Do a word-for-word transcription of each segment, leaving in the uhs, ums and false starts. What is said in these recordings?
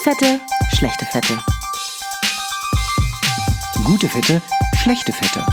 Fette, schlechte Fette. Gute Fette, schlechte Fette.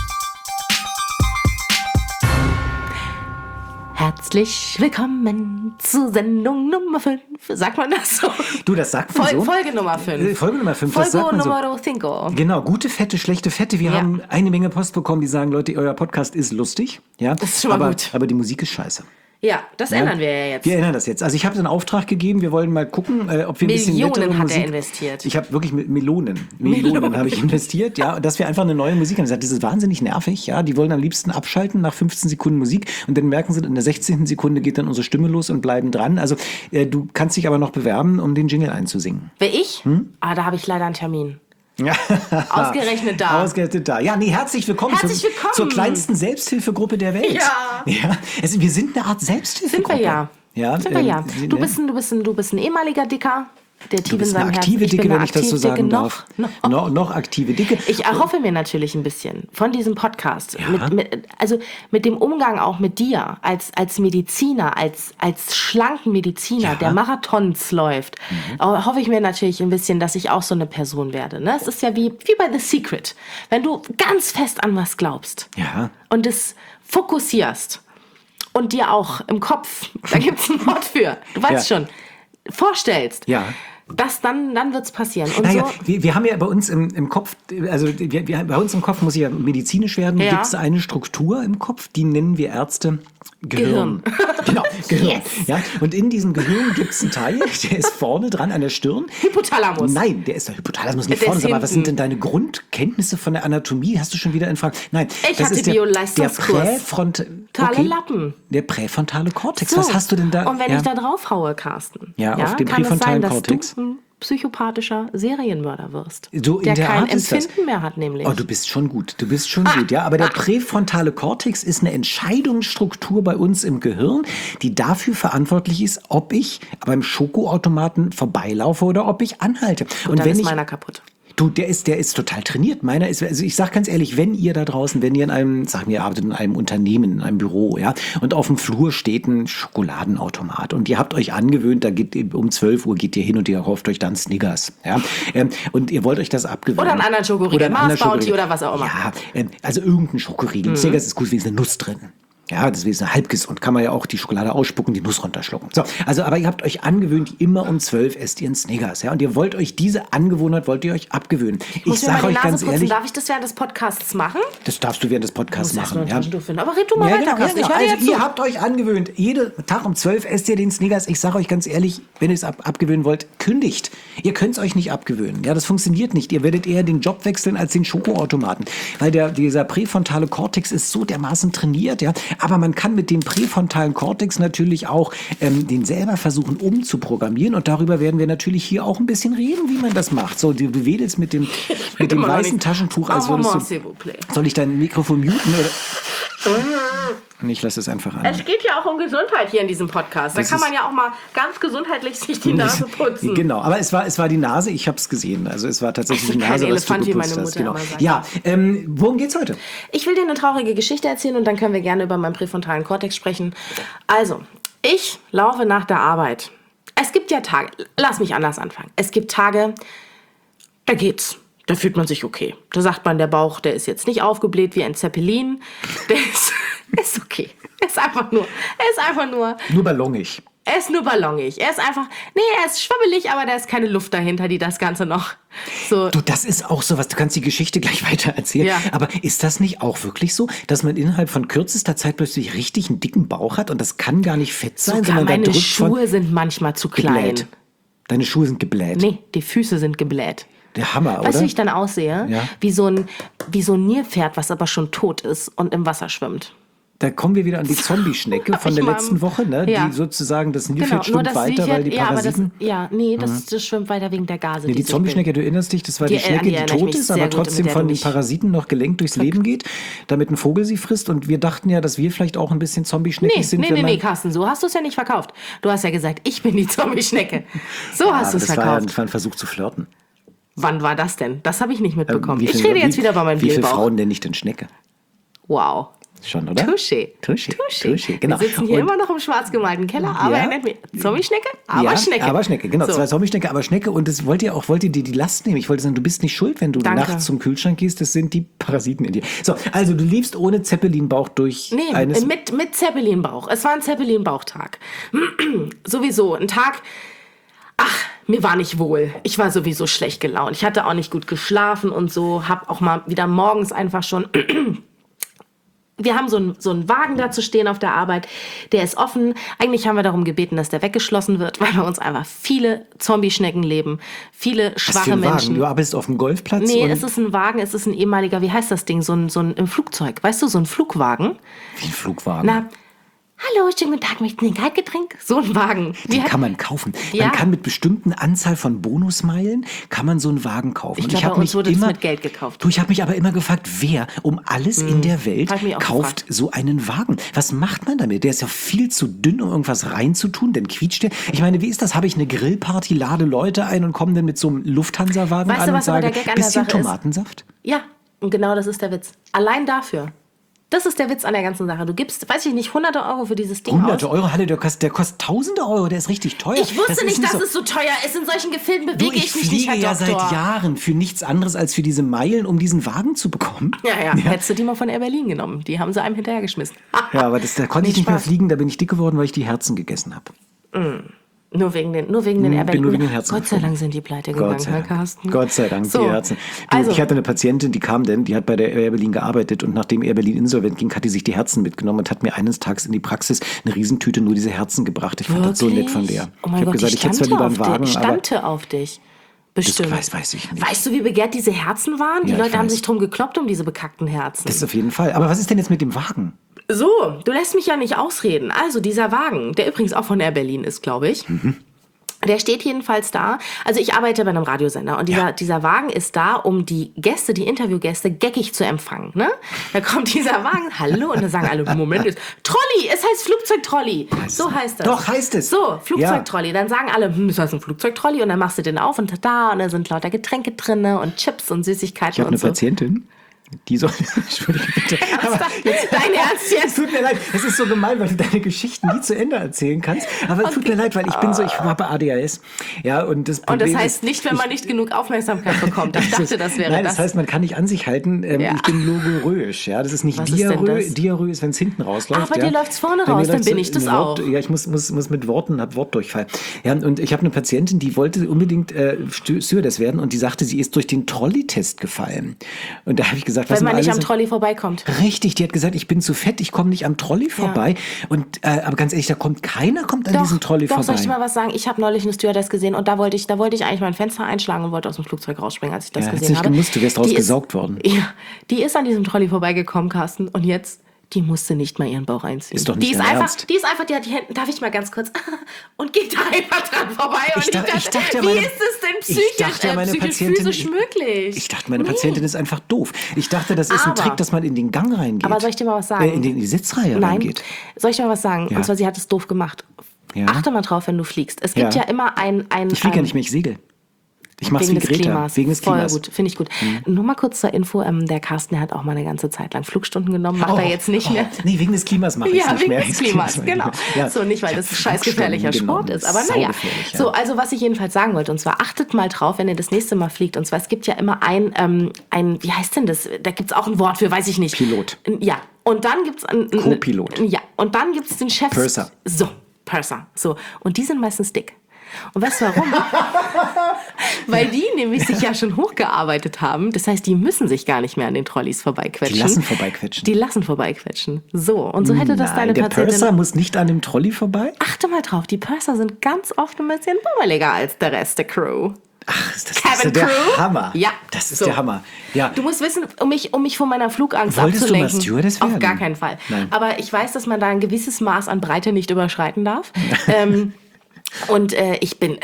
Herzlich willkommen zu Sendung Nummer fünf. Sagt man das so? Du, das sagt man Fol- so. Folge Nummer fünf. Folge Nummer fünf, Folge das sagt man so. Numero cinco. Genau, gute Fette, schlechte Fette. Wir Ja. haben eine Menge Post bekommen, die sagen, Leute, euer Podcast ist lustig. Ja, Das ist schon mal aber, gut. aber die Musik ist scheiße. Ja, das Ja? ändern wir ja jetzt. Wir ändern das jetzt. Also ich habe einen Auftrag gegeben, wir wollen mal gucken, äh, ob wir ein bisschen Millionen nettere hat Musik... er investiert. Ich habe wirklich mit Melonen. Melonen, Melonen. habe ich investiert, ja. Dass wir einfach eine neue Musik haben. Ich gesagt, das ist wahnsinnig nervig, ja. Die wollen am liebsten abschalten nach fünfzehn Sekunden Musik und dann merken sie, in der sechzehnten Sekunde geht dann unsere Stimme los und bleiben dran. Also äh, du kannst dich aber noch bewerben, um den Jingle einzusingen. Wer ich? Hm? Ah, da habe ich leider einen Termin. Ja. Ausgerechnet da. Ausgerechnet da. Ja, nee, herzlich willkommen, Herzlich zur, willkommen. zur kleinsten Selbsthilfegruppe der Welt. Ja. ja. Also, wir sind eine Art Sind Selbsthilfegruppe. wir ja. Ja, Sind wir ähm, ja. Sie- Du ne? bist ein, du bist ein, du bist ein ehemaliger Dicker, der tief Du in bist seinem eine Herzen. aktive Dicke, bin wenn eine ich das so aktive sagen Dicke. darf. Noch, noch. Noch, noch aktive Dicke. Ich erhoffe mir natürlich ein bisschen von diesem Podcast, Ja. mit, mit, also mit dem Umgang auch mit dir als, als Mediziner, als, als schlanken Mediziner, Ja. der Marathons läuft, Mhm. äh, hoffe ich mir natürlich ein bisschen, dass ich auch so eine Person werde. Ne? Es ist ja wie, wie bei The Secret. Wenn du ganz fest an was glaubst Ja. und es fokussierst und dir auch im Kopf, da gibt es ein Wort für, du weißt Ja. schon, vorstellst, Ja. das, dann, dann wird es passieren. Und Naja, so, wir, wir haben ja bei uns im, im Kopf, also wir, wir, bei uns im Kopf muss ich ja medizinisch werden, Ja. gibt es eine Struktur im Kopf, die nennen wir Ärzte Gehirn. Gehirn. Genau, Gehirn. Yes. Ja, und in diesem Gehirn gibt es einen Teil, der ist vorne dran an der Stirn. Hypothalamus. Nein, der ist der Hypothalamus nicht Der vorne. ist Sag mal, was sind hinten. denn deine Grundkenntnisse von der Anatomie? Hast du schon wieder in Frage? Nein, Ich das hatte ist der, der Bio-Leistungskurs. präfront, Totale Lappen. Der präfrontale Kortex. So. Was hast du denn da? Und wenn ja. ich da drauf haue, Carsten, Ja, auf den kann es präfrontalen sein, dass Kortex. du ein psychopathischer Serienmörder wirst. So in der der kein Art ist das. Empfinden mehr hat, nämlich. Oh, du bist schon gut. Du bist schon gut, ja. Aber der präfrontale Kortex ist eine Entscheidungsstruktur bei uns im Gehirn, die dafür verantwortlich ist, ob ich beim Schokoautomaten vorbeilaufe oder ob ich anhalte. Und dann wenn ist ich meiner kaputt. Du, der ist, der ist total trainiert. Meiner ist, also ich sag ganz ehrlich, wenn ihr da draußen, wenn ihr in einem, sagen wir, ihr arbeitet in einem Unternehmen, in einem Büro, ja, und auf dem Flur steht ein Schokoladenautomat und ihr habt euch angewöhnt, da geht um zwölf Uhr geht ihr hin und ihr kauft euch dann Snickers, ja, ähm, und ihr wollt euch das abgewöhnen. Oder einen anderen Schokoriegel, Oder einen Mars anderen Bounty Schokoriegel. oder was auch immer. Ja, ähm, also irgendein Schokoriegel. Snickers ist gut, wie ist eine Nuss drin. Ja, das ist halb gesund. Kann man ja auch die Schokolade ausspucken, die Nuss runterschlucken. So, also, aber ihr habt euch angewöhnt, immer um zwölf esst ihr einen Snickers. Ja, und ihr wollt euch diese Angewohnheit, wollt ihr euch abgewöhnen. Ich Muss mir mal sage die euch Nase ganz putzen. ehrlich, Darf ich das während des Podcasts machen? das darfst du während des Podcasts Muss erst mal machen. ein Ja. Taschentuch finden. Aber red du mal Ja, weiter, genau, ja, Carsten. Ich genau. höre dir Also jetzt ihr zu. habt euch angewöhnt, jeden Tag um zwölf esst ihr den Snickers. Ich sage euch ganz ehrlich, wenn ihr es ab abgewöhnen wollt, kündigt. Ihr könnt es euch nicht abgewöhnen. Ja, das funktioniert nicht. Ihr werdet eher den Job wechseln als den Schokoautomaten. Weil der, dieser präfrontale Kortex ist so dermaßen trainiert. Ja. Aber man kann mit dem präfrontalen Kortex natürlich auch ähm, den selber versuchen umzuprogrammieren. Und darüber werden wir natürlich hier auch ein bisschen reden, wie man das macht. So, du, du wedelst mit dem, mit dem immer noch weißen nicht. Taschentuch, als Maman, würdest s'il du... vous plaît. Soll ich dein Mikrofon muten? Oder? Ich lasse es einfach an. Es geht ja auch um Gesundheit hier in diesem Podcast. Da Das kann ist- man ja auch mal ganz gesundheitlich sich die Nase putzen. Genau, aber es war, es war die Nase, ich habe es gesehen. Also es war tatsächlich Also die kein Nase, was du Elefant, wie geputzt meine hast. Mutter Genau. immer sagt. Ja, ähm, worum geht's heute? Ich will dir eine traurige Geschichte erzählen und dann können wir gerne über meinen präfrontalen Kortex sprechen. Also, ich laufe nach der Arbeit. Es gibt ja Tage, lass mich anders anfangen. Es gibt Tage, da geht's. Da fühlt man sich okay. Da sagt man, der Bauch, der ist jetzt nicht aufgebläht wie ein Zeppelin. Der ist, ist okay. Er ist einfach nur, er ist einfach nur, Nur ballongig. er ist nur ballongig. Er ist einfach, nee, er ist schwabbelig, aber da ist keine Luft dahinter, die das Ganze noch so... Du, das ist auch so was, du kannst die Geschichte gleich weiter erzählen. Ja. Aber ist das nicht auch wirklich so, dass man innerhalb von kürzester Zeit plötzlich richtig einen dicken Bauch hat und das kann gar nicht fett sein, Sogar sondern da meine drückt Schuhe von sind manchmal zu klein. gebläht. Deine Schuhe sind gebläht. Nee, die Füße sind gebläht. Der Hammer, oder? Weißt du, wie ich dann aussehe? Ja. Wie so ein, wie so ein Nilpferd, was aber schon tot ist und im Wasser schwimmt. Da kommen wir wieder an die Zombie-Schnecke von Ich der mal- letzten Woche, ne? Ja. Die sozusagen, das Nilpferd Genau, nur schwimmt das weiter, weil die Nilpferd- ja, aber das, Parasiten... ja, nee, das, das schwimmt weiter wegen der Gase. Nee, die sich Zombie-Schnecke, du erinnerst dich, das war die, Die- Schnecke, an die die erinnere ich tot mich ist, sehr aber gut, mit trotzdem der von du den mich- Parasiten noch gelenkt durchs Leben geht, damit ein Vogel sie frisst. Und wir dachten ja, dass wir vielleicht auch ein bisschen Zombie-Schnecken Nee, sind. nee, wenn nee, man- nee, Carsten, so hast du es ja nicht verkauft. Du hast ja gesagt, ich bin die Zombie-Schnecke. So Ja, hast aber du es das war, ja, verkauft. das war ein Versuch zu flirten. Wann war das denn? Das habe ich nicht mitbekommen. Wie ich viel- rede jetzt wie, wieder bei meinem Wie viele Bierbauch. Frauen nenne ich denn Schnecke? Wow. Schon, oder? Touché. Touché. Touché. Touché, genau. Wir sitzen hier Und- immer noch im schwarz gemalten Keller, aber Ja. er nennt mich Zombie-Schnecke, aber ja, Schnecke. Aber Schnecke, genau. So. Zwei Zombie-Schnecke, aber Schnecke. Und das wollt ihr auch, wollt ihr dir die Last nehmen? Ich wollte sagen, du bist nicht schuld, wenn du Danke. nachts zum Kühlschrank gehst. Das sind die Parasiten in dir. So, also du liefst ohne Zeppelin-Bauch durch Nee, eines... mit, mit Zeppelin-Bauch. Es war ein Zeppelin-Bauchtag. Sowieso, ein Tag... Ach, mir war nicht wohl. Ich war sowieso schlecht gelaunt. Ich hatte auch nicht gut geschlafen und so. Hab auch mal wieder morgens einfach schon... Wir haben so einen, so einen Wagen da zu stehen auf der Arbeit, der ist offen. Eigentlich haben wir darum gebeten, dass der weggeschlossen wird, weil bei uns einfach viele Zombie-Schnecken leben, viele Was schwache für ein Menschen. Wagen? Du arbeitest auf dem Golfplatz? Nee, und es ist ein Wagen, es ist ein ehemaliger, wie heißt das Ding, so ein, so ein im Flugzeug, weißt du, so ein Flugwagen. Wie ein Flugwagen. Na, hallo, schönen guten Tag, möchten Sie ein Kaltgetränk? So ein Wagen. Den Wie hat- kann man kaufen. Ja. Man kann mit bestimmten Anzahl von Bonusmeilen kann man so einen Wagen kaufen. Ich Und glaube, hab bei uns mich wurde das immer, mit Geld gekauft. Du, ich habe mich aber immer gefragt, wer um alles in der Welt Hab ich mich auch kauft gefragt. so einen Wagen? Was macht man damit? Der ist ja viel zu dünn, um irgendwas reinzutun. Dann quietscht der. Ich meine, wie ist das? Habe ich eine Grillparty, lade Leute ein und komme dann mit so einem Lufthansa-Wagen Weißt an du, und was aber sage, der Gag an der bisschen Sache ist? Tomatensaft? Ja, und genau das ist der Witz. Allein dafür. Das ist der Witz an der ganzen Sache. Du gibst, weiß ich nicht, hunderte Euro für dieses Ding Hunderte aus. Euro, Halle, der kostet, der kostet tausende Euro, der ist richtig teuer. Ich wusste Das ist nicht, dass so- es so teuer ist. In solchen Gefilden Du, bewege ich ich, mich nicht, fliege Herr ja Doktor. seit Jahren für nichts anderes als für diese Meilen, um diesen Wagen zu bekommen. Ja, ja, hättest du die mal von Air Berlin genommen. Die haben sie einem hinterhergeschmissen. Ja, aber das, da konnte ich Nee, nicht mehr Spaß. fliegen, da bin ich dick geworden, weil ich die Herzen gegessen habe. Nur wegen den, nur wegen den Hm, Air bin Berlin. nur wegen den Herzen Gott sei geflogen. Dank sind die pleite gegangen, Gott sei Herr Dank. Carsten. Gott sei Dank, So, die Herzen. Du, also, ich hatte eine Patientin, die kam denn, die hat bei der Air Berlin gearbeitet und nachdem Air Berlin insolvent ging, hat die sich die Herzen mitgenommen und hat mir eines Tages in die Praxis eine Riesentüte nur diese Herzen gebracht. Ich fand das so nett von der. Oh mein ich habe Gott, gesagt, die ich hätte zwar stante lieber einen auf Wagen, dich. aber Stante auf dich. Bestimmt. weiß, weiß ich nicht. Weißt du, wie begehrt diese Herzen waren? Die Ja, ich Leute haben weiß. sich drum gekloppt um diese bekackten Herzen. das ist auf jeden Fall. Aber was ist denn jetzt mit dem Wagen? So, du lässt mich ja nicht ausreden. Also dieser Wagen, der übrigens auch von Air Berlin ist, glaube ich. Mhm. Der steht jedenfalls da. Also ich arbeite bei einem Radiosender und dieser, Ja. dieser Wagen ist da, um die Gäste, die Interviewgäste, geckig zu empfangen. Ne? Da kommt dieser Wagen, hallo, und dann sagen alle, Moment, ist Trolley, es heißt Flugzeugtrolley. So heißt das. Doch, heißt es. So, Flugzeugtrolley. Dann sagen alle, hm, das heißt ein Flugzeugtrolley und dann machst du den auf und da und da sind lauter Getränke drin und Chips und Süßigkeiten Ich habe und eine so. Patientin, die soll... Entschuldige bitte. Aber Dein Ernst Es jetzt? tut mir leid, es ist so gemein, weil du deine Geschichten nie zu Ende erzählen kannst. Aber es tut mir leid, weil ich bin so, ich habe A D H S. Ja, und das Und Problem das heißt ist, nicht, wenn man nicht genug Aufmerksamkeit bekommt. Ich dachte, das wäre Nein, das. das heißt, man kann nicht an sich halten. Ähm, Ja. Ich bin logoröisch. Ja, das ist nicht Was ist denn Diarrhoe. das? Diarrhoe ist, wenn es hinten rausläuft. Ah, bei ja. dir läuft's vorne Bei mir raus, dann läuft's bin ich das in Wort, auch. Ja, ich muss, muss, muss mit Worten, habe Wortdurchfall. Ja, und ich habe eine Patientin, die wollte unbedingt äh, Stü- Stewardess werden und die sagte, sie ist durch den Trolley-Test gefallen. Und da habe ich gesagt, was Wenn man mal nicht alles- am Trolley vorbeikommt. Richtig, die hat gesagt, ich bin zu fett, ich komme nicht am Trolley vorbei. Und äh, aber ganz ehrlich, da kommt keiner kommt an diesem Trolley doch, vorbei. soll ich dir mal was sagen? Ich habe neulich eine Stewardess gesehen und da wollte ich, da wollte ich eigentlich mein Fenster einschlagen und wollte aus dem Flugzeug rausspringen, als ich das Ja, hättest gesehen nicht habe. gemusst, du wärst Die ist- rausgesaugt worden. Ja, die ist an diesem Trolley vorbeigekommen, Carsten. Und jetzt, die musste nicht mal ihren Bauch einziehen. Ist doch nicht die ist dein einfach, Ernst. die ist einfach, die hat die Hände, darf ich mal ganz kurz, und geht da einfach dran vorbei. Und Ich dachte- ich dachte, wie meine- ist es denn ich psychisch, dachte, äh, meine psychisch Patientin- physisch möglich? Ich dachte, meine Nee. Patientin ist einfach doof. Ich dachte, das ist ein Aber- Trick, dass man in den Gang reingeht. Aber soll ich dir mal was sagen? Äh, in, den, in die Sitzreihe Nein. reingeht. Soll ich dir mal was sagen? Ja. Und zwar, sie hat es doof gemacht. Ja. Achte mal drauf, wenn du fliegst. Es gibt ja, Ja. immer ein... ein Ich fliege ja ein, nicht mehr, ich segel. Ich mach's Wegen wie des Greta. Klimas. Wegen des Voll Klimas. gut, finde ich gut. Nur mal kurz zur Info, ähm, der Carsten, der hat auch mal eine ganze Zeit lang Flugstunden genommen, macht er jetzt nicht oh, mehr. Nee, wegen des Klimas mache ich Ja, nicht wegen mehr. des Klimas, genau. Ja. So, nicht, weil Ich das hab ein scheiß gefährlicher Flugstunden Sport ist. Aber genommen. naja. Saugefährlich, ja. So, also was ich jedenfalls sagen wollte, und zwar achtet mal drauf, wenn ihr das nächste Mal fliegt. Und zwar, es gibt ja immer ein, ähm, ein wie heißt denn das? Da gibt es auch ein Wort für, weiß ich nicht. Pilot. Ja. Und dann gibt es einen... Co-Pilot. Ja. Und dann gibt es den Chef... Purser. So, Purser. So. Und die sind meistens dick. Und weißt du warum? Weil die nämlich sich ja schon hochgearbeitet haben. Das heißt, die müssen sich gar nicht mehr an den Trolleys vorbeiquetschen. Die lassen vorbeiquetschen. Die lassen vorbeiquetschen. So, und so hätte das Nein, deine der Patientin... Purser muss nicht an dem Trolley vorbei? Achte mal drauf, die Purser sind ganz oft ein bisschen bummeliger als der Rest der Crew. Ach, ist das, das Cabin ist ja der Crew? Hammer. Ja, Das ist so. der Hammer. Ja. Du musst wissen, um mich, um mich von meiner Flugangst Wolltest du mal abzulenken. Stewardess Auf werden? gar keinen Fall. Nein. Aber ich weiß, dass man da ein gewisses Maß an Breite nicht überschreiten darf. ähm, und äh, ich bin, äh, pff,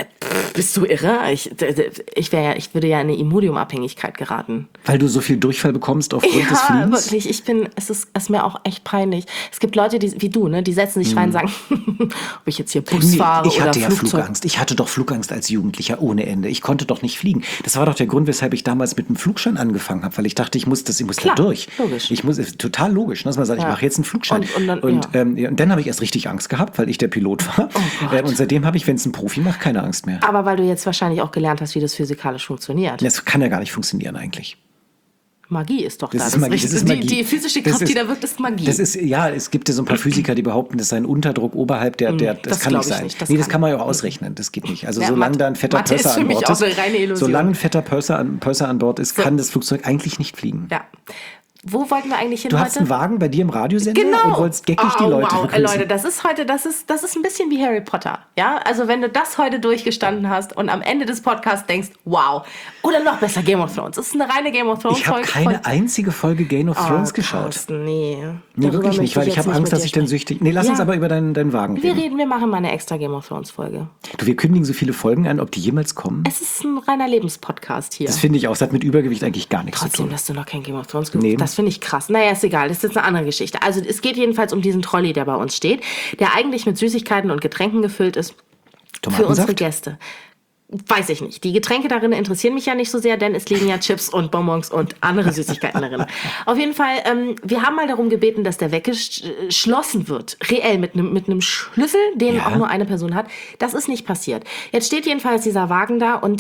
Bist du irre? Ich, ich, wär ja, ich würde ja in eine Imodium-Abhängigkeit geraten. Weil du so viel Durchfall bekommst aufgrund ja, des Fliegens? Ja, wirklich. Ich bin, es ist, es ist mir auch echt peinlich. Es gibt Leute, die, wie du, ne, die setzen sich rein und sagen, ob ich jetzt hier Bus Nee, fahre ich oder hatte ja Flugzeug. Flugangst. Ich hatte doch Flugangst als Jugendlicher ohne Ende. Ich konnte doch nicht fliegen. Das war doch der Grund, weshalb ich damals mit einem Flugschein angefangen habe, weil ich dachte, ich muss das, ich muss Klar, da durch. logisch. Ich muss, total logisch, dass man sagt, Ja. ich mache jetzt einen Flugschein. Und- und dann- und, ja. ähm, ja, und dann habe ich erst richtig Angst gehabt, weil ich der Pilot war. Oh Gott. ähm, und seitdem habe ich, wenn es ein Profi macht, keine Angst mehr. Aber weil du jetzt wahrscheinlich auch gelernt hast, wie das physikalisch funktioniert. Das kann ja gar nicht funktionieren eigentlich. Magie ist doch Das da. ist Magie, das ist die, Magie. die physische Das Kraft, ist- die da wirkt, ist Magie. Das ist, ja, es gibt ja so ein paar Physiker, die behaupten, das sei ein Unterdruck oberhalb der, der das, das kann nicht glaub ich sein. nicht, das nee, das kann- kann man ja auch ausrechnen, das geht nicht. Also Ja, solange Mathe- da ein fetter Mathe ist Purser für an mich Bord auch ist, eine reine Illusion. solange ein fetter Purser an, Purser an Bord ist, kann das Flugzeug eigentlich nicht fliegen. ja. Wo wollten wir eigentlich hin Du heute? hast einen Wagen bei dir im Radiosender Genau. und wolltest geckig die Oh, Leute wow. begrüßen. Leute, das ist heute, das ist, das ist ein bisschen wie Harry Potter. Ja, also wenn du das heute durchgestanden hast und am Ende des Podcasts denkst, wow, oder noch besser Game of Thrones. Das ist eine reine Game of Thrones Ich habe Folge. keine einzige Folge Game of Thrones oh, geschaut. Carsten, nee. Nee, Darüber wirklich möchte nicht, weil ich jetzt habe nicht Angst, mit dass dir ich dann sprechen. süchtig... Nee, lass Ja. uns aber über deinen, deinen Wagen Wir reden. reden, wir machen mal eine extra Game of Thrones Folge. Du, wir kündigen so viele Folgen an, ob die jemals kommen. Es ist ein reiner Lebenspodcast hier. Das finde ich auch. Das hat mit Übergewicht eigentlich gar nichts zu Trotzdem, tun. dass du noch kein Game of Thrones geguckt Nee. hast, das finde ich krass. Naja, ist egal, das ist jetzt eine andere Geschichte. Also es geht jedenfalls um diesen Trolley, der bei uns steht, der eigentlich mit Süßigkeiten und Getränken gefüllt ist für unsere Tomatensaft? Gäste. Weiß ich nicht. Die Getränke darin interessieren mich ja nicht so sehr, denn es liegen ja Chips und Bonbons und andere Süßigkeiten darin. Auf jeden Fall, ähm, wir haben mal darum gebeten, dass der weggeschlossen wird. Reell, mit einem mit einem Schlüssel, den Ja. auch nur eine Person hat. Das ist nicht passiert. Jetzt steht jedenfalls dieser Wagen da und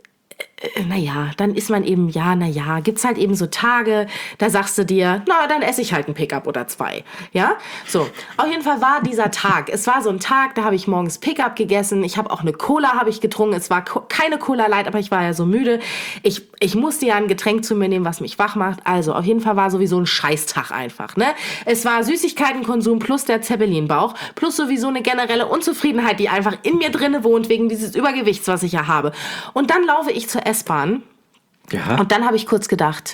naja, dann ist man eben, ja, naja, gibt's halt eben so Tage, da sagst du dir, na, dann esse ich halt ein Pickup oder zwei, ja? So, auf jeden Fall war dieser Tag, es war so ein Tag, da habe ich morgens Pickup gegessen, ich habe auch eine Cola habe ich getrunken, es war ko- keine Cola Light, aber ich war ja so müde, ich, ich musste ja ein Getränk zu mir nehmen, was mich wach macht, also auf jeden Fall war sowieso ein Scheißtag einfach, ne? Es war Süßigkeitenkonsum plus der Zeppelinbauch, plus sowieso eine generelle Unzufriedenheit, die einfach in mir drinne wohnt, wegen dieses Übergewichts, was ich ja habe. Und dann laufe ich zur S-Bahn Ja. und dann habe ich kurz gedacht,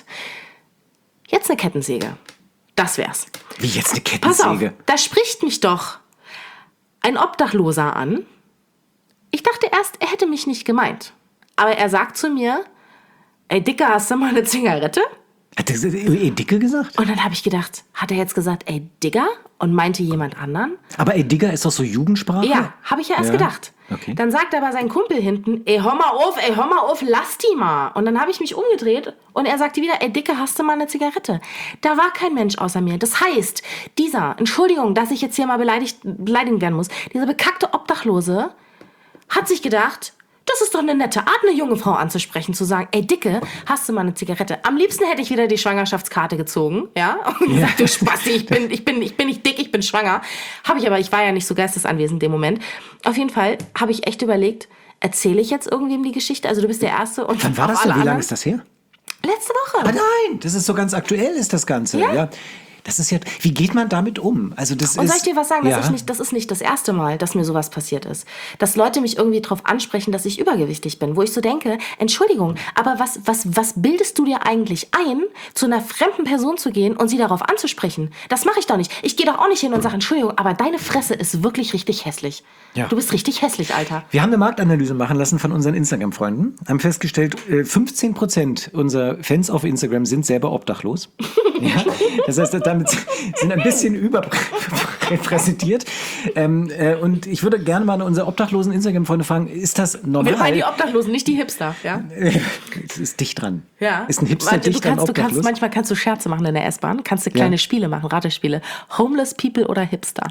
jetzt eine Kettensäge. Das wär's. Wie jetzt eine Pass auf, Kettensäge? da spricht mich doch ein Obdachloser an. Ich dachte erst, er hätte mich nicht gemeint. Aber er sagt zu mir, ey Dicker, hast du mal eine Zigarette? Hat er eh Dicke gesagt? Und dann habe ich gedacht, hat er jetzt gesagt, ey Digger? Und meinte jemand anderen? Aber ey, Digger ist doch so Jugendsprache? Ja, habe ich ja erst Ja. gedacht. Okay. Dann sagt aber sein Kumpel hinten, ey, hör mal auf, ey, hör mal auf, lass die mal. Und dann habe ich mich umgedreht und er sagte wieder, ey, Dicke, hast du mal eine Zigarette? Da war kein Mensch außer mir. Das heißt, dieser, Entschuldigung, dass ich jetzt hier mal beleidigt, beleidigen werden muss, dieser bekackte Obdachlose hat sich gedacht, das ist doch eine nette Art, eine junge Frau anzusprechen, zu sagen, ey Dicke, hast du mal eine Zigarette? Am liebsten hätte ich wieder die Schwangerschaftskarte gezogen, ja, und gesagt, du Spasti, ich bin, ich bin, ich bin nicht dick, ich bin schwanger. Habe ich aber, ich war ja nicht so geistesanwesend in dem Moment. Auf jeden Fall habe ich echt überlegt, erzähle ich jetzt irgendwem die Geschichte? Also du bist der Erste und Wann war auch das alle denn? Wie lange anderen. ist das her? Letzte Woche. Aber nein, das ist so ganz aktuell ist das Ganze. Ja. Ja. Das ist ja, wie geht man damit um? Also das Und ist, soll ich dir was sagen? Das, ja. ist nicht, das ist nicht das erste Mal, dass mir sowas passiert ist. Dass Leute mich irgendwie darauf ansprechen, dass ich übergewichtig bin. Wo ich so denke, Entschuldigung, aber was, was, was bildest du dir eigentlich ein, zu einer fremden Person zu gehen und sie darauf anzusprechen? Das mache ich doch nicht. Ich gehe doch auch nicht hin und sage, Entschuldigung, aber deine Fresse ist wirklich richtig hässlich. Ja. Du bist richtig hässlich, Alter. Wir haben eine Marktanalyse machen lassen von unseren Instagram-Freunden, haben festgestellt, äh, fünfzehn Prozent unserer Fans auf Instagram sind selber obdachlos. Ja? Das heißt, damit sind ein bisschen überrepräsentiert. Ähm, äh, und ich würde gerne mal unsere obdachlosen Instagram-Freunde fragen, ist das normal? Wir meinen die Obdachlosen, nicht die Hipster, ja? Es ist dicht dran. Ja. Ist ein Hipster Warte, dicht du dran kannst, du kannst, obdachlos? manchmal kannst du Scherze machen in der S-Bahn, kannst du kleine Ja. Spiele machen, Ratespiele. Homeless People oder Hipster.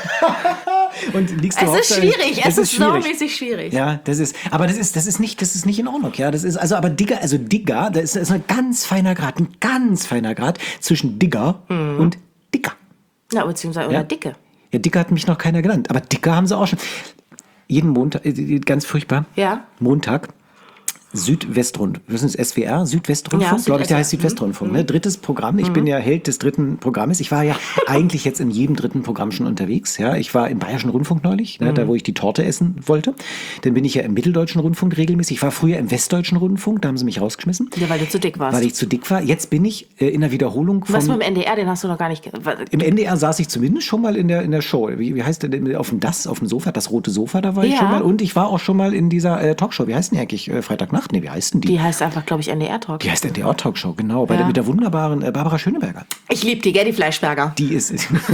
Und liegst du Es auf ist deinem- schwierig, es ist schwierig. saumäßig schwierig. Ja, das ist, aber das ist, das ist nicht, das ist nicht in Ordnung, ja. Das ist, also, aber Digger, also Digger, da ist, da ist ein ganz feiner Grad, ein ganz feiner Grad zwischen Digger und Dicker. Ja, beziehungsweise Ja. oder Dicke. Ja, Dicker hat mich noch keiner genannt, aber Dicker haben sie auch schon. Jeden Montag, äh, ganz furchtbar. Ja. Montag Südwestrund, was ist das, S W R, Südwestrundfunk, Ja, glaube ich, der heißt Süd-S W R. Südwestrundfunk, ne? Drittes Programm. Ich bin ja Held des dritten Programmes. Ich war ja eigentlich jetzt in jedem dritten Programm schon unterwegs. Ja, ich war im Bayerischen Rundfunk neulich, ne, da wo ich die Torte essen wollte. Dann bin ich ja im Mitteldeutschen Rundfunk regelmäßig. Ich war früher im Westdeutschen Rundfunk, da haben sie mich rausgeschmissen, Ja, weil du zu dick warst. weil ich zu dick war. Jetzt bin ich äh, in der Wiederholung Was vom... mit dem N D R, den hast du noch gar nicht... ge- wa- Im N D R saß ich zumindest schon mal in der, in der Show. Wie, wie heißt der denn? Auf dem Das, auf dem Sofa, das rote Sofa, da war ich Ja. schon mal. Und ich war auch schon mal in dieser äh, Talkshow. Wie heißt denn die eigentlich? Äh, Freitagnacht? Nee, wie heißt denn die? Die heißt einfach, glaube ich, N D R-Talk. Die heißt N D R-Talkshow, genau. Bei Ja. der, mit der wunderbaren äh, Barbara Schöneberger. Ich liebe die, gell, die Fleischberger. Die ist,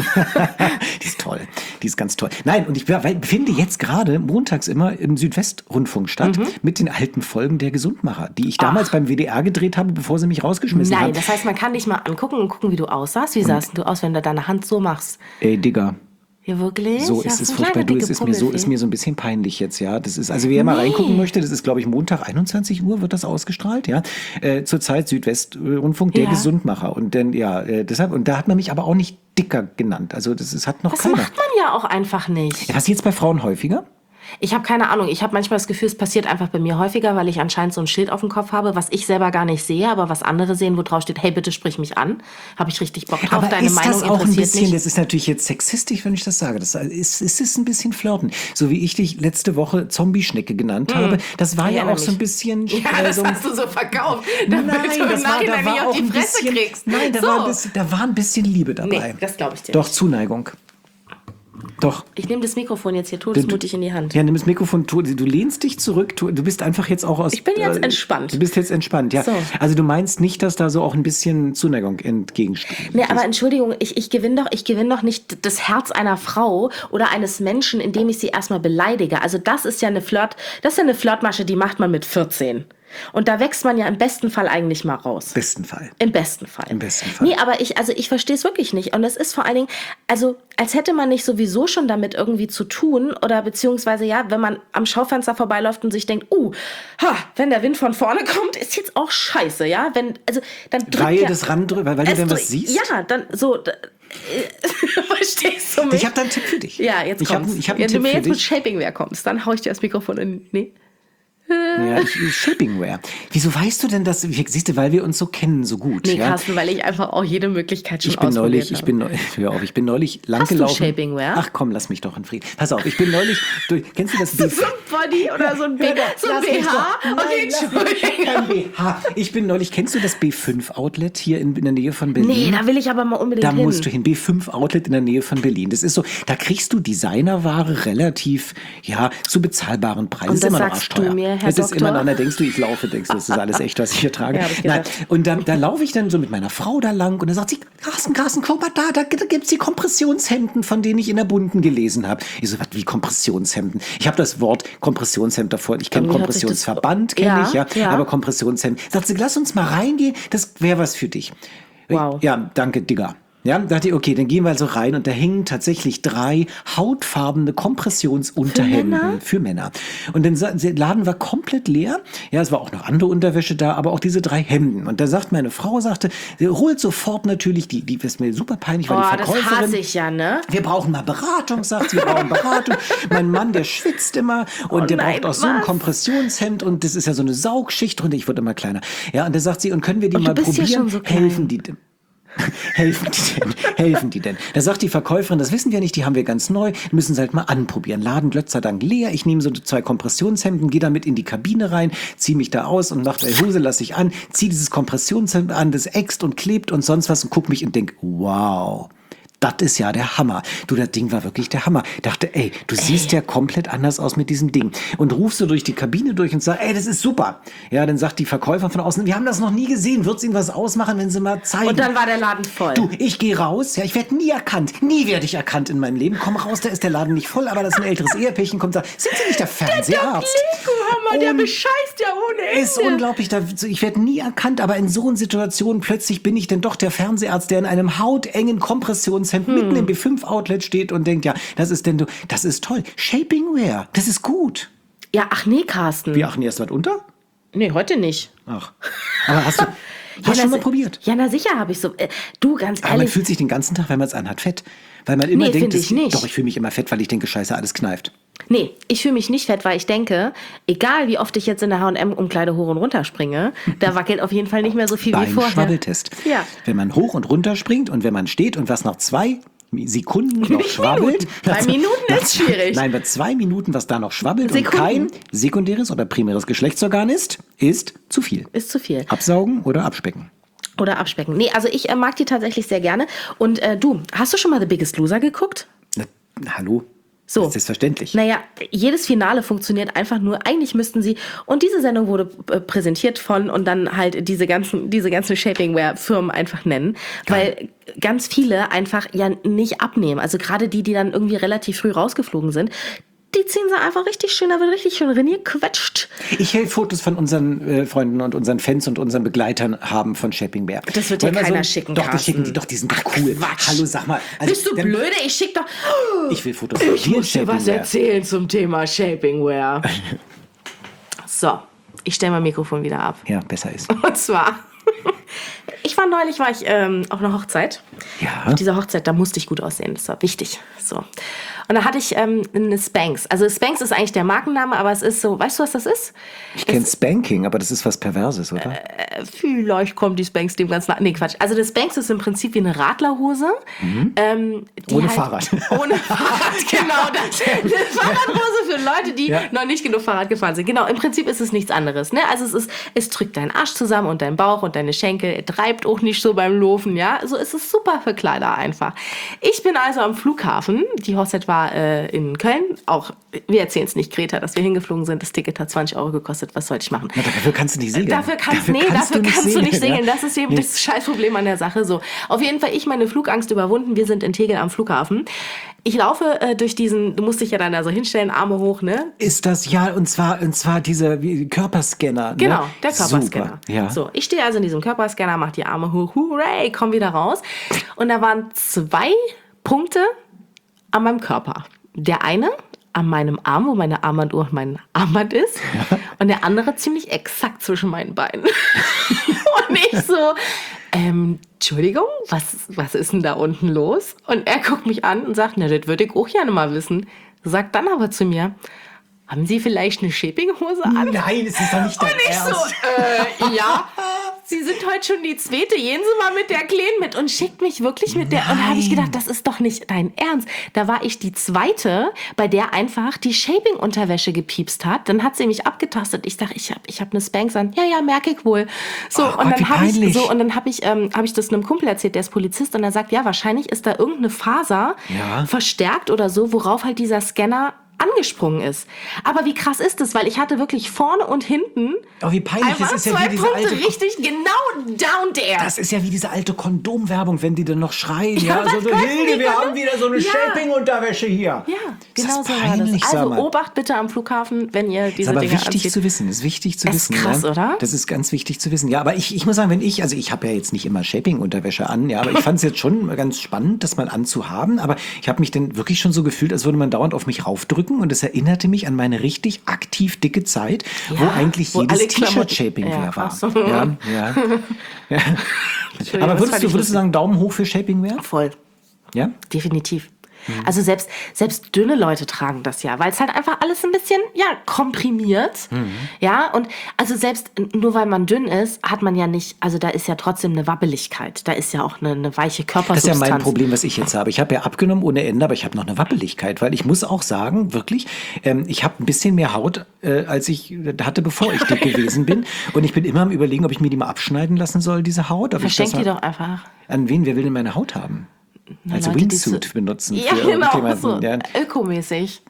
die ist toll. Die ist ganz toll. Nein, und ich befinde jetzt gerade montags immer im Südwestrundfunk statt Mhm. mit den alten Folgen der Gesundmacher, die ich damals beim W D R gedreht habe, bevor sie mich rausgeschmissen Nein, haben. das heißt, man kann dich mal angucken und gucken, wie du aussahst. Wie sahst du aus, wenn du deine Hand so machst? Ey, Digga. Ja, wirklich? So Ja, ist es ein furchtbar. kleiner, Du, es dicke ist mir so, Pummelfee. ist mir so ein bisschen peinlich jetzt, ja. Das ist, also wer mal Nee. reingucken möchte, das ist, glaube ich, Montag einundzwanzig Uhr wird das ausgestrahlt, ja. Äh, Zurzeit Südwestrundfunk, der Ja. Gesundmacher. Und dann, ja, äh, deshalb, und da hat man mich aber auch nicht dicker genannt. Also das ist, hat noch Das keiner. macht man ja auch einfach nicht. Was jetzt bei Frauen häufiger? Ich habe keine Ahnung. Ich habe manchmal das Gefühl, es passiert einfach bei mir häufiger, weil ich anscheinend so ein Schild auf dem Kopf habe, was ich selber gar nicht sehe, aber was andere sehen, wo drauf steht, hey, bitte sprich mich an. Habe ich richtig Bock drauf. Aber Deine ist Meinung das auch ein interessiert bisschen, mich. das ist natürlich jetzt sexistisch, wenn ich das sage. Das ist, ist es ein bisschen flirten. So wie ich dich letzte Woche Zombie-Schnecke genannt habe. Das war Ich ja erinnere auch so ein mich. bisschen... Ja, äh, das so ein- hast du so verkauft, damit Nein, du im das war, Nachhinein da nicht war auf auch die ein Fresse bisschen, kriegst. nein, da, so. war ein bisschen, da war ein bisschen Liebe dabei. Nee, das glaube ich dir Doch, nicht. Zuneigung. Doch. Ich nehme das Mikrofon jetzt hier Du- todesmutig in die Hand. Ja, nimm das Mikrofon, tu- du lehnst dich zurück, tu- du bist einfach jetzt auch aus... Ich bin jetzt äh, entspannt. Du bist jetzt entspannt, ja. So. Also du meinst nicht, dass da so auch ein bisschen Zuneigung entgegensteht? Nee, aber Entschuldigung, ich, ich gewinne doch, ich gewinn doch nicht das Herz einer Frau oder eines Menschen, indem ich sie erstmal beleidige. Also das ist ja eine Flirt, das ist ja eine Flirtmasche, die macht man mit vierzehn. Und da wächst man ja im besten Fall eigentlich mal raus. Besten Fall. Im besten Fall. Im besten Fall. Nee, aber ich, also ich verstehe es wirklich nicht. Und es ist vor allen Dingen, also als hätte man nicht sowieso schon damit irgendwie zu tun oder beziehungsweise ja, wenn man am Schaufenster vorbeiläuft und sich denkt, uh, ha, wenn der Wind von vorne kommt, ist jetzt auch scheiße, ja? Wenn, also dann drückt Weil ja, das randrückt, weil, weil du es dann was drückt- siehst? Ja, dann so, da, verstehst du mich? Ich habe da einen Tipp für dich. Ja, jetzt ich hab, kommt's. ich hab Wenn einen du Tipp mir für jetzt mit dich. Shapingware kommst, dann hau ich dir das Mikrofon in, nee. Ja, ich, ich- Shapingware. Wieso weißt du denn das? Siehst du, weil wir uns so kennen, so gut. Nee, ja? Carsten, weil ich einfach auch jede Möglichkeit schon Ich bin ausprobiert neulich, ich habe. bin neulich, hör auf, ich bin neulich lang Hast du gelaufen. Shapingware? Ach komm, lass mich doch in Frieden. Pass auf, ich bin neulich durch, kennst du das So ein Body oder so ein, B, Hör doch, so ein lass B mich H? doch. Nein, Okay, lass mich Entschuldigung. kein B H. Ich bin neulich, kennst du das B fünf Outlet hier in, in der Nähe von Berlin? Nee, da will ich aber mal unbedingt Da hin. musst du hin. B fünf Outlet in der Nähe von Berlin. Das ist so, da kriegst du Designerware relativ, ja, zu bezahlbaren Preisen. Und Ist das immer noch sagst du arschteuer. mir, Herr Es ist immer, Doktor? dann denkst du, ich laufe, denkst du, das ist alles echt, was ich hier trage. Ja, hab ich Nein. gedacht. Und da, da laufe ich dann so mit meiner Frau da lang und dann sagt sie, Carsten, Carsten, guck mal da, da, da gibt's die Kompressionshemden, von denen ich in der Bunten gelesen habe. Ich so, was, wie Kompressionshemden? Ich habe das Wort Kompressionshemd davor, ich kenne Irgendwie hört sich das- Kompressionsverband, kenne Ja, ich, ja, ja. aber Kompressionshemd. Sagt sie, lass uns mal reingehen, das wäre was für dich. Wow. Ja, danke, Digga. Ja, dachte ich, okay, dann gehen wir also rein und da hingen tatsächlich drei hautfarbene Kompressionsunterhemden für Männer. Und dann sa- der Laden war komplett leer. Ja, es war auch noch andere Unterwäsche da, aber auch diese drei Hemden. Und da sagt meine Frau, sagte, sie holt sofort natürlich, die, die ist mir super peinlich, weil Oh, die das Verkäuferin... hasse ich ja, ne? Wir brauchen mal Beratung, sagt sie, wir brauchen Beratung. Mein Mann, der schwitzt immer und Oh der nein, braucht auch so ein was? Kompressionshemd und das ist ja so eine Saugschicht drunter. Ich wurde immer kleiner. Ja, und da sagt sie, und können wir die Und du mal bist ja probieren? schon so klein. Helfen die denn? Helfen die denn? Helfen die denn? Da sagt die Verkäuferin, das wissen wir nicht, die haben wir ganz neu, müssen sie halt mal anprobieren. Laden Gott sei Dank leer, ich nehme so zwei Kompressionshemden, gehe damit in die Kabine rein, ziehe mich da aus und mache, ey, Hose lasse ich an, ziehe dieses Kompressionshemd an, das äxt und klebt und sonst was und guck mich und denk, wow. Das ist ja der Hammer. Du, das Ding war wirklich der Hammer. Dachte, ey, du siehst ja komplett anders aus mit diesem Ding. Und rufst du durch die Kabine durch und sagst, ey, das ist super. Ja, dann sagt die Verkäufer von außen, wir haben das noch nie gesehen. Wird's Ihnen was ausmachen, wenn Sie mal zeigen? Und dann war der Laden voll. Du, ich gehe raus, ja, ich werde nie erkannt. Nie werde ich erkannt in meinem Leben. Komm raus, da ist der Laden nicht voll, aber das ist ein älteres Ehepärchen, kommt da, sind Sie nicht der Fernseharzt? Hammer, der Und bescheißt ja ohne Ende. Ist unglaublich, da, ich werde nie erkannt, aber in so einer Situation plötzlich bin ich dann doch der Fernseharzt, der in einem hautengen Kompressionshemd Hm. mitten im B fünf Outlet steht und denkt, ja, das ist denn du, das ist toll. Shapingware, das ist gut. Ja, ach nee, Carsten. Wir achten erst was unter? Nee, heute nicht. Ach. Aber hast du, hast na, schon mal si- probiert? Ja, na sicher habe ich so. Äh, du, ganz Aber man ehrlich. fühlt sich den ganzen Tag, wenn man es anhat, fett. Weil man immer Nee, denkt, find ich es- nicht. doch, ich fühle mich immer fett, weil ich denke, scheiße, alles kneift. Nee, ich fühle mich nicht fett, weil ich denke, egal wie oft ich jetzt in der H und M-Umkleide hoch und runter springe, da wackelt auf jeden Fall nicht mehr so viel Beim wie vorher. Schwabbeltest. Ja. Wenn man hoch und runter springt und wenn man steht und was nach zwei Sekunden noch schwabbelt. Bei Minuten ist schwierig. Nein, bei zwei Minuten, was da noch schwabbelt Sekunden. und kein sekundäres oder primäres Geschlechtsorgan ist, ist zu viel. Ist zu viel. Absaugen oder abspecken. Oder abspecken. Nee, also ich äh, mag die tatsächlich sehr gerne. Und äh, du, hast du schon mal The Biggest Loser geguckt? Na, hallo? So. Das ist selbstverständlich. Naja, jedes Finale funktioniert einfach nur, eigentlich müssten sie, und diese Sendung wurde äh, präsentiert von und dann halt diese ganzen, diese ganzen Shapingwear-Firmen einfach nennen, weil ganz viele einfach ja nicht abnehmen. Also gerade die, die dann irgendwie relativ früh rausgeflogen sind, die ziehen sie einfach richtig schön, da wird richtig schön reingequetscht. Ich will Fotos von unseren äh, Freunden und unseren Fans und unseren Begleitern haben von Shapingwear. Das wird dir keiner schicken, Doch, das Carsten. schicken die doch, die sind doch cool. Quatsch. Hallo, sag mal. Also, Bist du dann- blöde? Ich schick doch... Ich will Fotos von Ich dir in muss dir was Shapingwear. erzählen zum Thema Shapingwear. So, ich stelle mein Mikrofon wieder ab. Ja, besser ist. Und zwar, ich war neulich, war ich ähm, auf einer Hochzeit. Ja. Auf dieser Hochzeit, da musste ich gut aussehen, das war wichtig. So. Und da hatte ich ähm, eine Spanx. Also Spanx ist eigentlich der Markenname, aber es ist so, weißt du, was das ist? Ich kenne Spanking, aber das ist was Perverses, oder? Äh, vielleicht kommt die Spanx dem ganz nah. Nee, Quatsch. Also das Spanx ist im Prinzip wie eine Radlerhose. Ähm, die Ohne halt, Fahrrad. Ohne Fahrrad, genau. Das, eine Fahrradhose für Leute, die Ja. noch nicht genug Fahrrad gefahren sind. Genau, im Prinzip ist es nichts anderes. Ne? Also es ist, es drückt deinen Arsch zusammen und deinen Bauch und deine Schenkel. Er treibt auch nicht so beim Laufen, ja. So ist es super für Kleider einfach. Ich bin also am Flughafen. Die Hochzeit war äh, in Köln. Auch, wir erzählen es nicht, Greta, dass wir hingeflogen sind. Das Ticket hat zwanzig Euro gekostet. Was sollte ich machen? Na, dafür kannst du nicht segeln. Dafür kannst, nee, dafür kannst du nicht segeln, segeln. ja. Das ist eben Nee. das Scheißproblem an der Sache. So, auf jeden Fall, ich meine Flugangst überwunden. Wir sind in Tegel am Flughafen. Ich laufe äh, durch diesen, du musst dich ja dann da so hinstellen, Arme hoch, ne? Ist das, ja, und zwar, und zwar dieser wie, Körperscanner. Genau, ne? der Körperscanner. Super, ja. So, ich stehe also in diesem Körperscanner, mach die Arme hoch, hooray, komm wieder raus. Und da waren zwei Punkte an meinem Körper. Der eine an meinem Arm, wo meine Armbanduhr und mein Armband ist. Ja. Und der andere ziemlich exakt zwischen meinen Beinen. Und ich so, ähm, Entschuldigung, was, was ist denn da unten los? Und er guckt mich an und sagt, na, das würde ich auch gerne mal wissen. Sagt dann aber zu mir, haben Sie vielleicht eine Shapinghose an? Nein, es ist doch nicht dein Und ich Ernst. so, äh, ja. Sie sind heute schon die zweite, gehen Sie mal mit der Kleen mit und schickt mich wirklich mit der. Und da habe ich gedacht, das ist doch nicht dein Ernst. Da war ich die zweite, bei der einfach die Shaping-Unterwäsche gepiepst hat. Dann hat sie mich abgetastet. Ich sage, ich habe ich hab eine Spanx an. Ja, ja, merke ich wohl. So, Oh und Gott, wie dann habe ich peinlich. so und dann habe ich, ähm, hab ich das einem Kumpel erzählt, der ist Polizist, und er sagt, ja, wahrscheinlich ist da irgendeine Faser Ja. verstärkt oder so, worauf halt dieser Scanner angesprungen ist. Aber wie krass ist das? Weil ich hatte wirklich vorne und hinten Oh, wie peinlich. einfach Das ist ja zwei wie diese Punkte alte, richtig genau down there. das ist ja wie diese alte Kondomwerbung, wenn die dann noch schreien. Ja, Ja, so, was so kosten Hilde, die wir Kondome? haben wieder so eine Ja. Shaping-Unterwäsche hier. Ja, Ist genau das so war peinlich, das. sag Also mal. Obacht bitte am Flughafen, wenn ihr Ist diese aber Dinge wichtig anzieht. zu wissen, ist wichtig zu Ist wissen. krass, ja? oder? Das ist ganz wichtig zu wissen. Ja, aber ich, ich muss sagen, wenn ich, also ich habe ja jetzt nicht immer Shaping-Unterwäsche an, ja, aber ich fand es jetzt schon ganz spannend, das mal anzuhaben. Aber ich habe mich dann wirklich schon so gefühlt, als würde man dauernd auf mich raufdrücken, und das erinnerte mich an meine richtig aktiv dicke Zeit, Ja, wo eigentlich wo jedes alle Klamotten- T-Shirt-Shapingwear Ja, war. ach so. Ja, ja. ja. Entschuldigung, Aber das würdest fand du, ich würdest du sagen, Daumen hoch für Shapingwear? Voll. Ja? Definitiv. Also selbst, selbst dünne Leute tragen das ja, weil es halt einfach alles ein bisschen, ja, komprimiert. Ja, und also selbst nur weil man dünn ist, hat man ja nicht, also da ist ja trotzdem eine Wabbeligkeit. Da ist ja auch eine, eine weiche Das ist Körpersubstanz. ja mein Problem, was ich jetzt habe. Ich habe ja abgenommen ohne Ende, aber ich habe noch eine Wappeligkeit, weil ich muss auch sagen, wirklich, ähm, ich habe ein bisschen mehr Haut, äh, als ich hatte, bevor ich dick gewesen bin. Und ich bin immer am Überlegen, ob ich mir die mal abschneiden lassen soll, diese Haut. Ob ich Verschenk das die mal- doch einfach. An wen? Wer will denn meine Haut haben? Also Leute, die Wingsuit zu- benutzen. Ja, für genau, irgendjemanden, so ja. ökomäßig.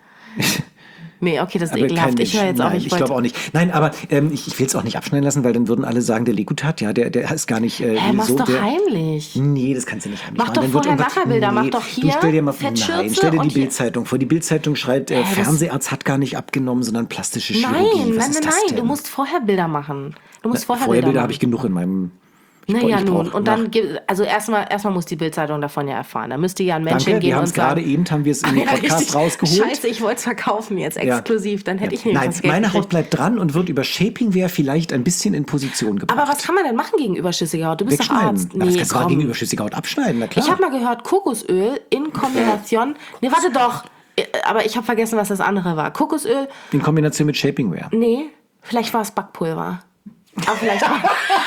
Nee, okay, das ist Aber ekelhaft. kein Ich höre jetzt Mensch. auch, Nein, ich ich wollte... glaube auch nicht. Nein, aber ähm, ich, ich will es auch nicht abschneiden lassen, weil dann würden alle sagen, der Lekutat, ja, der, der ist gar nicht äh, Hä, mach's so. doch der, heimlich. Nee, das kannst du nicht heimlich Mach machen. doch Dann wird vorher irgendwas- Nachherbilder, mach doch Du hier stell dir mal, Fettschürze nein, stell dir und die hier- Bildzeitung vor. Die Bildzeitung schreibt, äh, Hä, das- Fernseharzt hat gar nicht abgenommen, sondern plastische Chirurgie. Nein, Was nein, ist nein, das nein, denn? du musst vorher Bilder machen. Du musst vorher, Vorher Bilder Bilder machen. habe ich genug in meinem... Ich Naja, brauch- ich nun. brauch Und nach- dann, gibt- also erstmal, erstmal muss die Bildzeitung davon ja erfahren. Da müsste ja ein Mensch Danke, hingehen wir haben und es gerade sagen... eben, haben wir es in den Ja, Podcast richtig. rausgeholt. Scheiße, ich wollte es verkaufen jetzt Ja. exklusiv. Dann hätte Ja. ich nämlich Nein, das Geld meine gekriegt. Haut bleibt dran und wird über Shapingwear vielleicht ein bisschen in Position gebracht. Aber was kann man denn machen gegen überschüssige Haut? Du bist doch Wegschneiden. Arzt. Na, das Nee, kannst du mal komm. gegen überschüssige Haut abschneiden, na klar. Ich habe mal gehört, Kokosöl in Kombination... Nee, warte doch. Äh, aber ich habe vergessen, was das andere war. Kokosöl? In Kombination mit Shapingware. Nee, vielleicht war es Backpulver. Aber vielleicht war...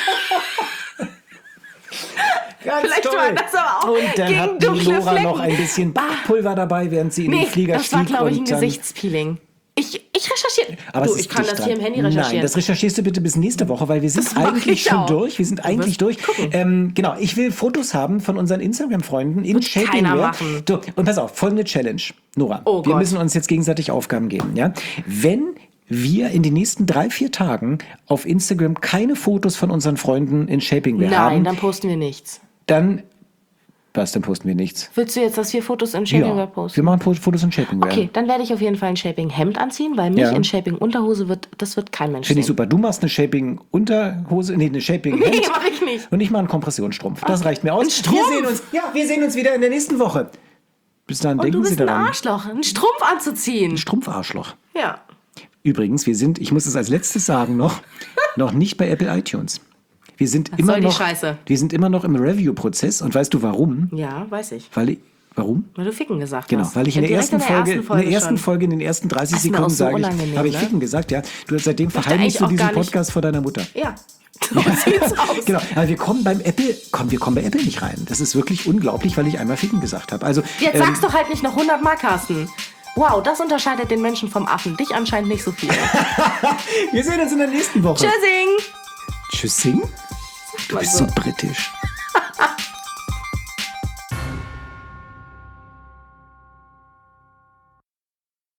Ganz Vielleicht toll. war das aber auch Und dann gegen hat die dunkle Lora Flecken. noch ein bisschen Backpulver dabei, während sie in Nee, den Flieger das stieg. war, glaube ich, ein und dann- Gesichtspeeling. Ich, ich recherchiere. Aber Du, es ist ich kann dicht das dran. hier im Handy recherchieren. Nein, das recherchierst du bitte bis nächste Woche, weil wir sind Das mach eigentlich ich schon auch. durch. Wir sind eigentlich wirst durch. gucken. Ähm, genau, ich will Fotos haben von unseren Instagram-Freunden in Wird keiner Shapingware. machen. So, und pass auf, folgende Challenge. Nora, Oh wir Gott. müssen uns jetzt gegenseitig Aufgaben geben. Ja? Wenn wir in den nächsten drei, vier Tagen auf Instagram keine Fotos von unseren Freunden in Shapingware Nein, haben, dann posten wir nichts. dann... Was, dann posten wir nichts. Willst du jetzt, dass wir Fotos in Shapingware Ja, posten? wir machen Po- Fotos in Shapingware. Okay, dann werde ich auf jeden Fall ein Shaping-Hemd anziehen, weil mich Ja. in Shaping-Unterhose wird, das wird kein Mensch Finde ich sehen. super. Du machst eine Shaping-Unterhose, nee, eine Shaping-Hemd. Nee, mach ich nicht. Und ich mache einen Kompressionsstrumpf. Das reicht mir aus. Ein Strumpf? Wir sehen uns, ja, wir sehen uns wieder in der nächsten Woche. Bis dahin Und denken du bist Sie ein daran. Arschloch, einen Strumpf anzuziehen. Strumpfarschloch. Ja. Übrigens, wir sind, ich muss es als letztes sagen noch, noch nicht bei Apple iTunes. Wir sind immer soll die noch, Scheiße? wir sind immer noch im Review-Prozess. Und weißt du warum? Ja, weiß ich. Weil ich, warum? Weil du Ficken gesagt Genau, hast. weil ich in der, Direkt ersten, Folge, ersten in der ersten schon. Folge, in den ersten dreißig Das ist mir auch Sekunden so sage ich, unangenehm, habe ich ne? Ficken gesagt, ja. Du seitdem Möchte verheimlichst du eigentlich auch diesen gar nicht- Podcast vor deiner Mutter. Ja, so sieht's aus. Genau, aber wir kommen beim Apple, komm, wir kommen bei Apple nicht rein. Das ist wirklich unglaublich, weil ich einmal Ficken gesagt habe. Also, Jetzt ähm, sag's doch halt nicht noch hundert Mal, Carsten. Wow, das unterscheidet den Menschen vom Affen. Dich anscheinend nicht so viel. wir sehen uns in der nächsten Woche. Tschüssing! Tschüssing? Du mal bist so. so britisch.